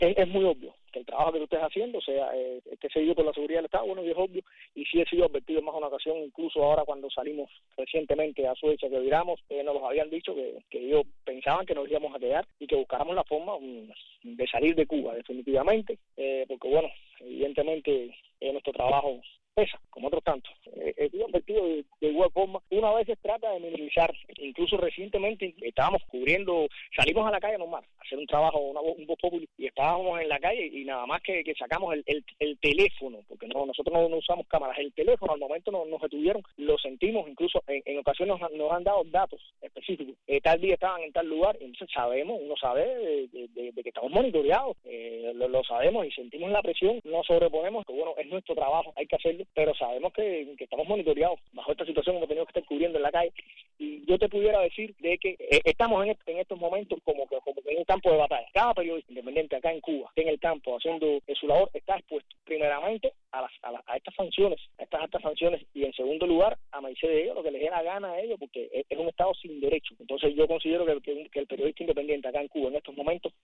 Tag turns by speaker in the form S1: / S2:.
S1: es muy obvio que el trabajo que tú estés haciendo sea esté seguido por la seguridad del Estado, bueno, y es obvio, y sí he sido advertido en más de una ocasión, incluso ahora cuando salimos recientemente a Suecia, que viramos, nos los habían dicho que ellos pensaban que nos íbamos a quedar y que buscáramos la forma de salir de Cuba, definitivamente, porque bueno, evidentemente nuestro trabajo pesa, como otros tantos. He sido advertido de igual forma. Una vez se trata de minimizar, incluso recientemente estábamos cubriendo, salimos a la calle normal, a hacer un trabajo, un voz populi, y estábamos en la calle y nada más que sacamos el teléfono, porque nosotros no usamos cámaras, el teléfono al momento nos detuvieron, lo sentimos, incluso en ocasiones nos han dado datos específicos, tal día estaban en tal lugar, y entonces uno sabe de que estamos monitoreados, lo sabemos y sentimos la presión, nos sobreponemos, que bueno, es nuestro trabajo, hay que hacerlo, pero sabemos que estamos monitoreados bajo esta situación, hemos tenido que estar cubriendo en la calle, y yo te pudiera decir de que estamos en estos momentos como que en un campo de batalla. Cada periodista independiente acá en Cuba, en el campo, haciendo su labor, está expuesto primeramente a estas sanciones, a estas altas sanciones, y en segundo lugar a merced de ellos, lo que les dé la gana a ellos, porque es un Estado sin derecho. Entonces yo considero que el periodista independiente acá en Cuba en estos momentos